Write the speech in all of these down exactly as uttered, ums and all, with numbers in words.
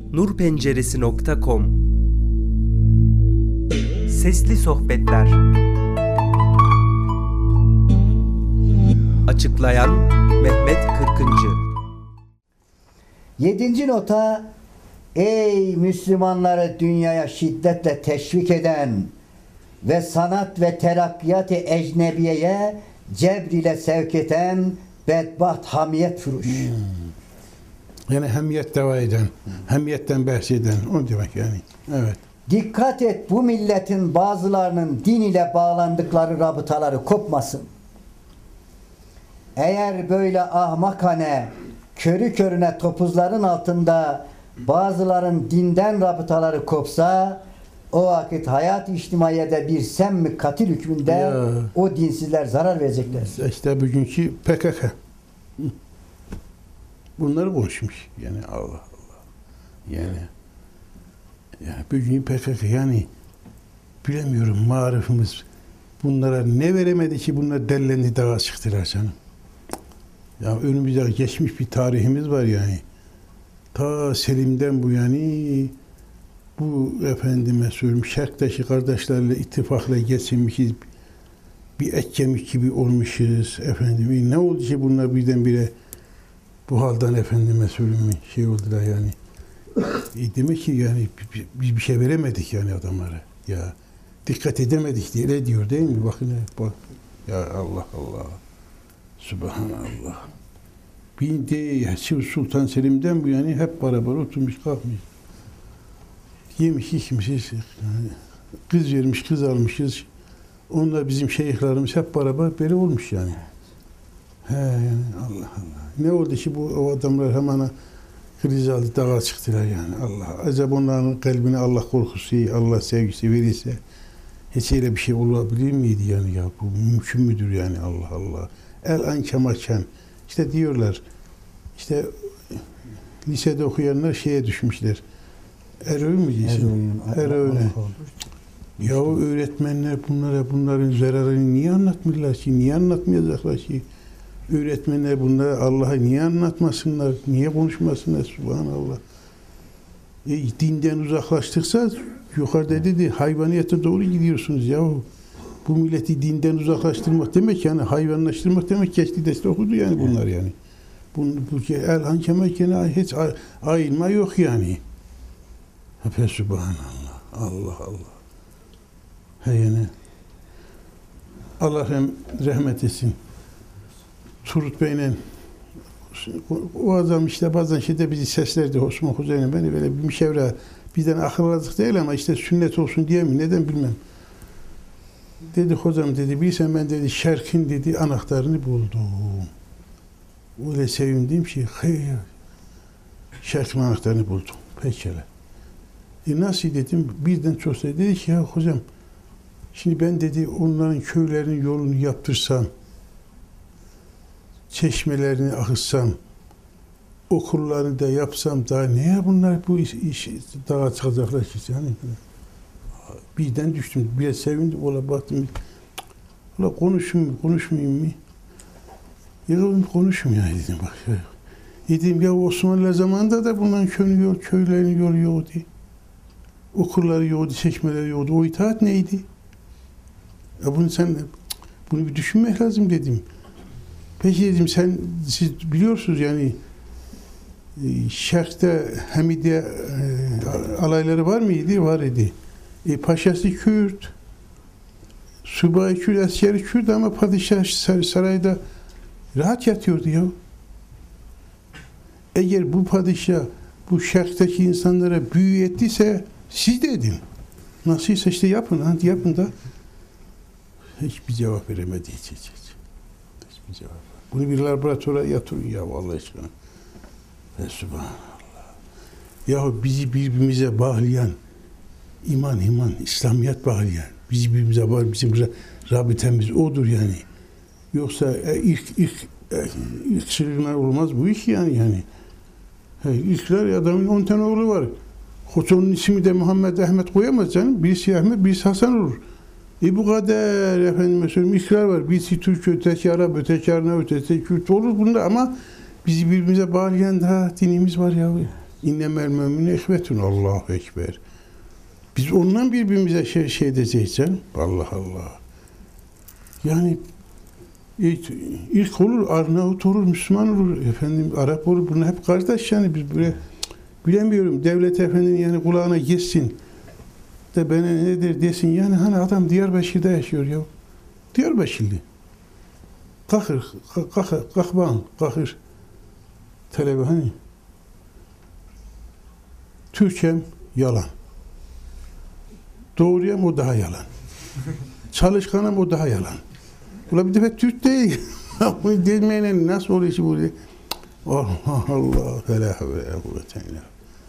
nurpenceresi nokta com. Sesli Sohbetler. Açıklayan Mehmet Kırkıncı. Yedinci nota: ey Müslümanları dünyaya şiddetle teşvik eden ve sanat ve terakkiyat-ı ecnebiyeye cebr ile sevk eden bedbaht hamiyet furuş. Hmm. Yani hamiyet deva eden, hmm. hamiyetten bahseden, o demek yani. Evet. Dikkat et, bu milletin bazılarının din ile bağlandıkları rabıtaları kopmasın. Eğer böyle ahmakane, körü körüne topuzların altında bazıların dinden rabıtaları kopsa, o vakit hayat içtimaiyede bir semmi katil hükmünde ya, o dinsizler zarar verecekler. İşte bugünkü P K K. Bunları konuşmuş. Yani Allah Allah. Yani yani bugün P K K, yani bilemiyorum, marifimiz bunlara ne veremedi ki bunlar dellendi, dağa çıktılar canım. Ya önümüzde geçmiş bir tarihimiz var yani. Ta Selim'den bu yani bu efendime söyleyeyim şarktaki kardeşlerle ittifakla geçinmişiz. Bir et kemik gibi olmuşuz efendim. Ne oldu ki bunlar birdenbire bu halden efendime söyleyeyim şey oldular yani. E demek ki yani biz bir şey veremedik yani adamlara. Ya dikkat edemedik diye ne diyor değil mi? Bakın bak. Ya Allah Allah. Subhanallah. Bir de Sultan Selim'den bu yani hep beraber oturmuş kalkmış. Yemiş içmişiz. Yani kız vermiş, kız almışız. Onlar bizim şeyhlerimiz hep beraber böyle olmuş yani. He yani Allah Allah. Ne oldu ki bu o adamlar hemen kriz aldı, dağa çıktılar yani. Allah. Acaba onların kalbine Allah korkusu, Allah sevgisi verirse hiç öyle bir şey olabilir miydi yani ya? Bu mümkün müdür yani Allah Allah. El an kemaken. İşte diyorlar, işte lisede okuyanlar şeye düşmüşler. Eroğlu mu diyorsun? Eroğlu. Ya öğretmenler bunlara bunların zararını niye anlatmıyorlar ki? Niye anlatmayacaklar ki? Öğretmenler bunlara Allah'ı niye anlatmasınlar? Niye konuşmasınlar? Subhanallah. E, dinden uzaklaştıksa yukarıda dedi hayvaniyete doğru gidiyorsunuz ya. Bu milleti dinden uzaklaştırmak demek yani hayvanlaştırmak demek geçti deste okudu yani bunlar yani. Bu, bu el hankemek yani hiç ayırma yok yani. Fe subhanallah. Allah Allah. He yani. Allah hem rahmet etsin. Turut Bey'le o adam işte bazen şeyde bizi seslerdi Osman Hoca'yla beni böyle bir müşevre bizden akılladık değil ama işte sünnet olsun diye mi neden bilmem. Dedi hocam dedi bilsen ben dedi şerkin dedi anahtarını buldum. Öyle sevindim ki hayır şerkin anahtarını buldum. Pekala. E nasıl dedim birden çok şey dedi ki ya hocam şimdi ben dedi onların köylerinin yolunu yaptırsam çeşmelerini akıtsam okullarını da yapsam daha neye bunlar bu iş, iş dağa çıkacaklar ki yani. Birden düştüm. Biraz sevindim. Ola baktım. Ola konuşayım mı? Konuşmayayım mı? Ya konuşmayayım ya dedim. Bak. Ya. Dedim ya Osmanlı zamanında da bunların köyü yol, köylerin yolu yoktu. Okulları yoktu, seçmeleri yoktu. O itaat neydi? Ya bunu sen bunu bir düşünmek lazım dedim. Peki dedim sen siz biliyorsunuz yani Şerk'te Hamidiye e, alayları var mıydı? Var idi. E, paşası Kürt, subayı Kürt, askeri Kürt ama padişah sarayda rahat yatıyordu ya. Eğer bu padişah bu şerkteki insanlara büyü ettiyse siz de edin. Nasılsa işte yapın, hadi yapın da. Hiçbir cevap veremedi hiç, hiç, hiç. Hiçbir cevap. Bunu bir laboratuvara yatırın ya vallahi aşkına. Ve subhanallah. Yahu bizi birbirimize bağlayan İman, iman, İslamiyet bağlayan. Bizi birbirimize var, bizim rabitemiz odur yani. Yoksa e, ilk ilk e, ilk çırgınlar olmaz bu iş yani yani. He, ilkler adamın on tane oğlu var. Hocanın ismi de Muhammed Ahmet koyamaz canım. Birisi Ahmet, birisi Hasan olur. E bu kadar efendim söyleyeyim ilkler var. Birisi Türk, öteki Arap, öteki Arnavut, öteki Kürt olur bunda ama bizi birbirimize bağlayan daha dinimiz var ya. İnnemel müminü ihvetun. Allahu Ekber. Biz ondan birbirimize şey, şey diyeceğiz canım. Allah Allah. Yani ilk, ilk olur, Arnavut olur, Müslüman olur, efendim Arap olur. Bunlar hep kardeş yani. Biz böyle bilemiyorum. Devlet efendim yani kulağına geçsin de bana nedir desin. Yani hani adam Diyarbakır'da yaşıyor ya. Diyarbakırlı. Kalkır, kalkır, kalkban, kalkır. Talebe hani. Türkçem yalan. Doğruyam o daha yalan. Çalışkanım o daha yalan. Ulan bir defa Türk değil. Bu demeyle nasıl oluyor ki buraya? Allah Allah. Fela havle kuvvete illa.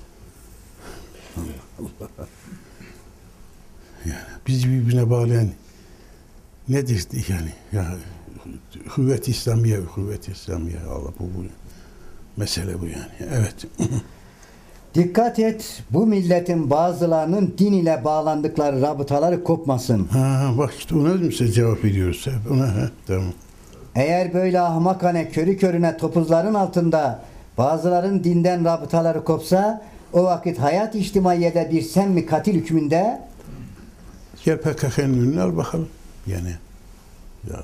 Allah Allah. Yani bizi birbirine bağlayan nedir yani? Ya kuvvet İslamiye, kuvvet İslamiye. Allah bu, bu mesele bu yani. Evet. Dikkat et, bu milletin bazılarının din ile bağlandıkları rabıtaları kopmasın. Ha bak işte ona mı size cevap veriyoruz hep? Ona ha tamam. Eğer böyle ahmakane körü körüne topuzların altında bazıların dinden rabıtaları kopsa, o vakit hayat içtimaiyede bir sen mi katil hükmünde? Gel P K K'nın önüne al bakalım. Yani ya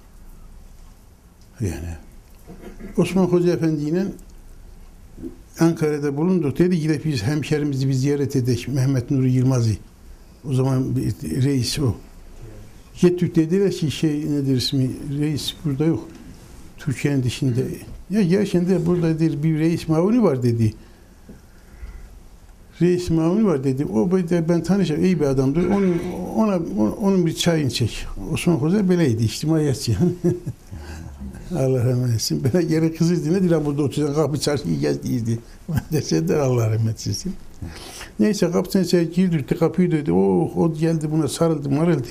yani Osman Hoca Efendi'yle Ankara'da bulunduk. Dedi ki de biz hemşerimizi bir ziyaret edelim. Mehmet Nuri Yılmaz'ı. O zaman reis o. Gettük dediler ki şey nedir ismi? Reis burada yok. Türkiye'nin dışında. Ya gerçekten burada bir reis mavuni var dedi. Reis mavuni var dedi. O ben tanışacağım. İyi bir adamdır. Onun, ona, onun bir çayını çek. Osman Hoca böyleydi. İçtimaiyetçi. Allah rahmet etsin. Bana geri kızıydı. Ne diyor burada oturan kapı çarşıyı gezdiydi. Dese de Allah rahmet etsin. Neyse kapısına içeri girdi. Kapıyı dedi. Oh, o geldi buna sarıldı marıldı.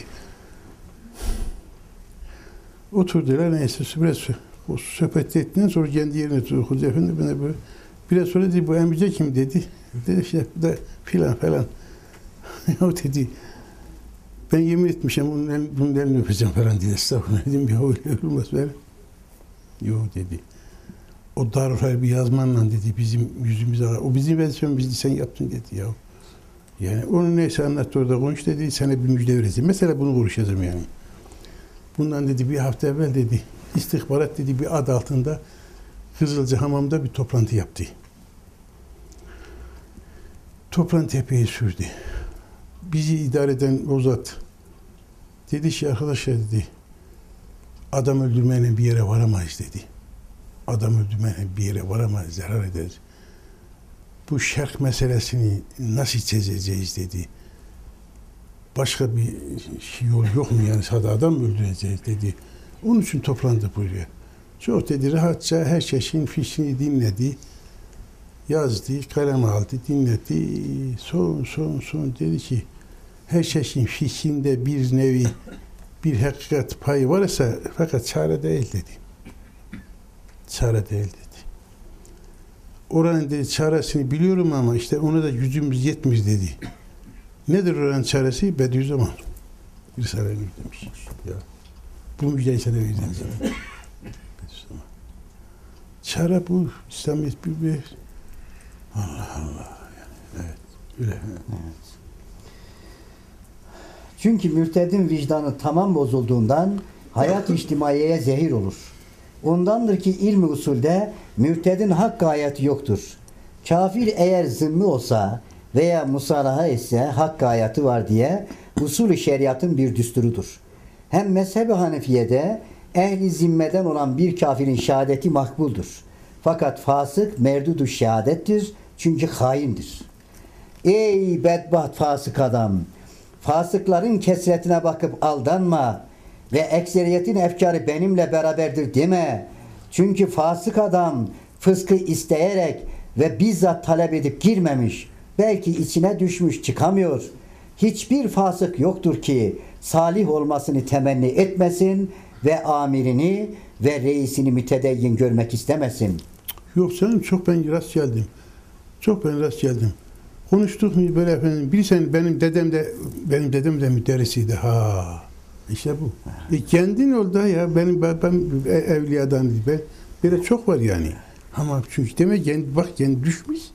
Oturdular. Neyse biraz o sohbet ettiğinden sonra kendi yerine oturdu. Hoca Efendi bana böyle biraz sonra dedi bu emice kim dedi. Dedi işte da filan falan. O dedi ben yemin etmişim bunun, el, bunun elini öpeceğim falan diye. Estağfurullah dedim ya öyle olmaz böyle. Yok dedi. O Darül Harbi yazmanla dedi bizim yüzümüze o bizim versiyon bizi sen yaptın dedi ya. Yani onu neyse anlattı orada konuş dedi sana bir müjde vereceğim. Mesela bunu konuşacağım yani. Bundan dedi bir hafta evvel dedi istihbarat dedi bir ad altında Kızılcahamam'da bir toplantı yaptı. Toplantı epey sürdü. Bizi idare eden o zat dedi ki arkadaşlar dedi adam öldürmeyle bir yere varamayız dedi. Adam öldürmeyle bir yere varamayız, zarar ederiz. Bu şerh meselesini nasıl çözeceğiz dedi. Başka bir yol yok mu yani sadece adam mı öldüreceğiz dedi. Onun için toplandı buraya. Çok dedi rahatça her şeyin fişini dinledi. Yazdı, kalem aldı, dinledi. Son son son dedi ki her şeyin fişinde bir nevi bir hakikat payı varsa fakat çare değil dedi. Çare değil dedi. Oranın dedi çaresini biliyorum ama işte ona da gücümüz yetmez dedi. Nedir oranın çaresi? Bediüzzaman. Risale-i Nur demiş. Ya. Bu müjdeyi sana vereceğim. Bediüzzaman. Çare bu. İslamiyet bir bir. Allah Allah. Yani, evet. Öyle. Evet. Çünkü mürtedin vicdanı tamam bozulduğundan hayat içtimaiyeye zehir olur. Ondandır ki ilmi usulde mürtedin hakkı hayatı yoktur. Kafir eğer zimmi olsa veya musalaha etse hakkı hayatı var diye usul-ü şeriatın bir düsturudur. Hem mezheb-i Hanefiye'de ehli zimmeden olan bir kafirin şehadeti makbuldur. Fakat fasık merdudu şehadettir çünkü haindir. Ey bedbaht fasık adam! Fasıkların kesretine bakıp aldanma ve ekseriyetin efkarı benimle beraberdir deme. Çünkü fasık adam fıskı isteyerek ve bizzat talep edip girmemiş. Belki içine düşmüş çıkamıyor. Hiçbir fasık yoktur ki salih olmasını temenni etmesin ve amirini ve reisini mütedeyyin görmek istemesin. Yok canım çok ben rast geldim. Çok ben rast geldim. Konuştuk mu böyle efendim? Bilirsen benim dedem de benim dedem de müderrisiydi. Ha. İşte bu. E kendin ol da ya benim ben, ben evliyadan ben böyle çok var yani. Ama çünkü demek kendi bak kendi düşmüş.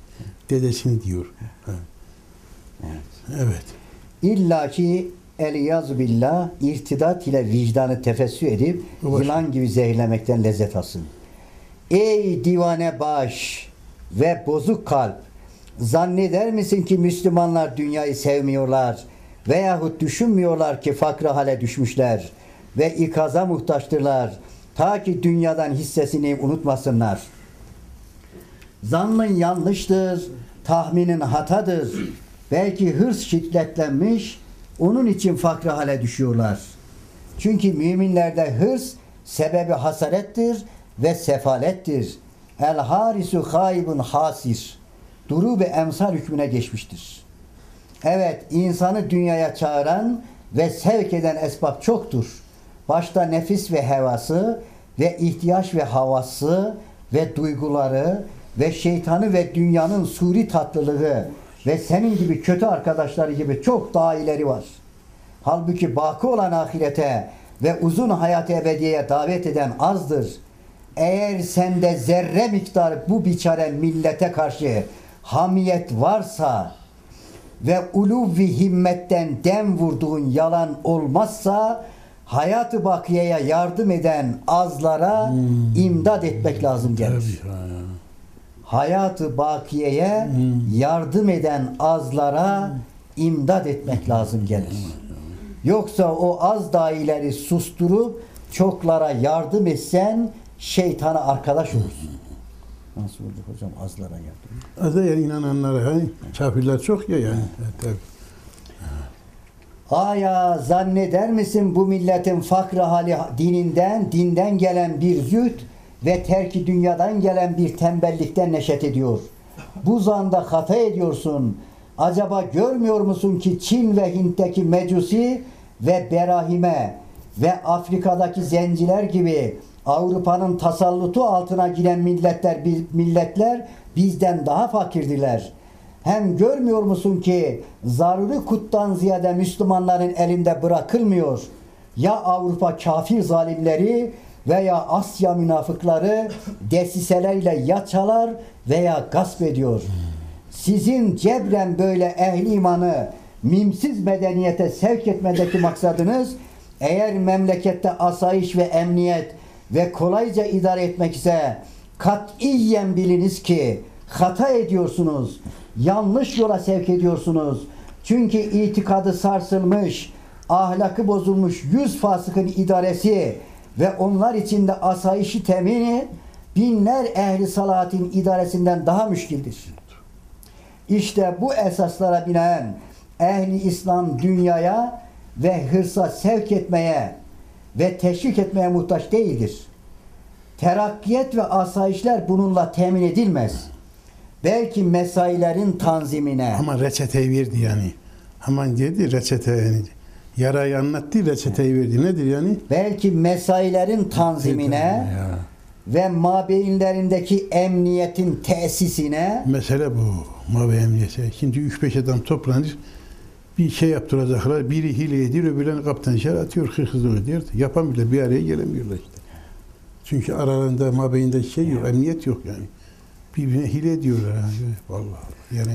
dedesini diyor. Ha. Evet. Evet. İlla ki eliyazu billah irtidat ile vicdanı tefessü edip Bu baş- yılan gibi zehirlemekten lezzet alsın. Ey divane baş ve bozuk kalp, zanneder misin ki Müslümanlar dünyayı sevmiyorlar veyahut düşünmüyorlar ki fakr hale düşmüşler ve ikaza muhtaçtırlar ta ki dünyadan hissesini unutmasınlar. Zannın yanlıştır, tahminin hatadır. Belki hırs şiddetlenmiş, onun için fakr hale düşüyorlar. Çünkü müminlerde hırs sebebi hasarettir ve sefalettir. El harisu haybun hasir. Duru ve emsal hükmüne geçmiştir. Evet, insanı dünyaya çağıran ve sevk eden esbab çoktur. Başta nefis ve hevası ve ihtiyaç ve havası ve duyguları ve şeytanı ve dünyanın suri tatlılığı ve senin gibi kötü arkadaşları gibi çok daha ileri var. Halbuki baki olan ahirete ve uzun hayat-ı ebediyeye davet eden azdır. Eğer sende zerre miktarı bu biçare millete karşı hamiyet varsa ve uluvi himmetten dem vurduğun yalan olmazsa hayat-ı bakiyeye yardım eden azlara hmm. imdad etmek lazım gelir. Tabii, ha. Hayat-ı bakiyeye hmm. yardım eden azlara hmm. imdad etmek lazım gelir. Yoksa o az dahileri susturup çoklara yardım etsen şeytana arkadaş olursun. Nasıl oldu hocam azlara yardım? Azda yani inananlara, hani kafirler çok ya yani. Evet, tabii. Aya zanneder misin bu milletin fakrı hali dininden, dinden gelen bir zühd ve terki dünyadan gelen bir tembellikten neşet ediyor. Bu zanda hata ediyorsun. Acaba görmüyor musun ki Çin ve Hint'teki Mecusi ve Berahime ve Afrika'daki zenciler gibi Avrupa'nın tasallutu altına giren milletler milletler bizden daha fakirdiler. Hem görmüyor musun ki zaruri kuttan ziyade Müslümanların elinde bırakılmıyor. Ya Avrupa kafir zalimleri veya Asya münafıkları desiselerle ya çalar veya gasp ediyor. Sizin cebren böyle ehli imanı mimsiz medeniyete sevk etmedeki maksadınız eğer memlekette asayiş ve emniyet ve kolayca idare etmek ise katiyen biliniz ki hata ediyorsunuz. Yanlış yola sevk ediyorsunuz. Çünkü itikadı sarsılmış, ahlakı bozulmuş yüz fasıkın idaresi ve onlar içinde asayişi temini binler ehli salatin idaresinden daha müşkildir. İşte bu esaslara binaen ehli İslam dünyaya ve hırsa sevk etmeye ve teşvik etmeye muhtaç değildir. Terakkiyet ve asayişler bununla temin edilmez. Belki mesailerin tanzimine. Ama reçeteyi verdi yani. Aman dedi reçete yani. Yarayı anlattı, reçeteyi verdi. Nedir yani? Belki mesailerin tanzimine ve mabeyinlerindeki emniyetin tesisine. Mesele bu. Mabeyin emniyeti. Şimdi üç beş adam toplanır. Bir şey yaptıracaklar. Biri hile ediyor, öbürlerini kaptan içeri atıyor. Hırsızlık ediyor. Yapamıyorlar. Bir araya gelemiyorlar işte. Çünkü aralarında mabeyinde şey yok. Emniyet yok yani. Birbirine hile ediyorlar. Yani. Vallahi yani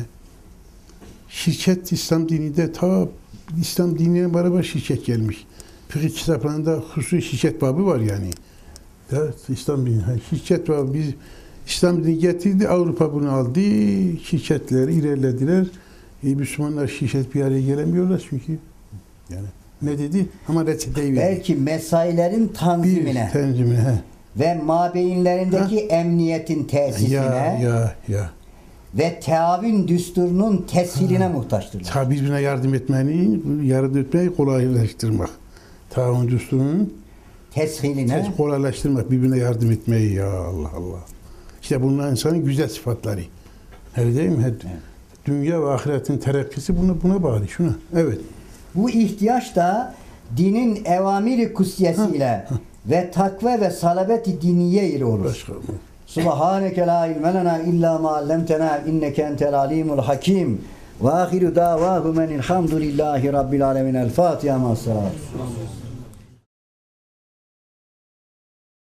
şirket İslam dininde ta İslam dinine beraber şirket gelmiş. Fıkıh kitaplarında hususi şirket babı var yani. Ya, İslam dini. Şirket babı biz İslam dini getirdi, Avrupa bunu aldı, şirketler ilerlediler. E, Müslümanlar şirket bir araya gelemiyorlar çünkü yani ne dedi? Ama reçeteyi verdi. Belki mesailerin tanzimine. Bir tanzimine. He. Ve mabeyinlerindeki ha? emniyetin tesisine. Ya ya ya. Ve teavün düsturunun teshiline muhtaçtırlar. Tabi birbirine yardım etmeyi, yardım etmeyi kolaylaştırmak. Taavün düsturunun teshiline. Tes kolaylaştırmak, birbirine yardım etmeyi ya Allah Allah. İşte bunlar insanın güzel sıfatları. Öyle değil mi? Evet. Dünya ve ahiretin terakkisi buna, buna bağlı. Şuna. Evet. Bu ihtiyaç da dinin evamiri kutsiyesiyle ve takva ve salabeti diniye ile olur. Başka mı? Subhaneke la ilme lena illa ma allamtena inneke entel alimul hakim. Ve ahiru davahu menilhamdülillahi rabbil alemin. El Fatiha ma'as-salam.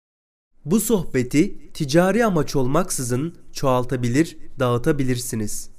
Bu sohbeti ticari amaç olmaksızın çoğaltabilir, dağıtabilirsiniz.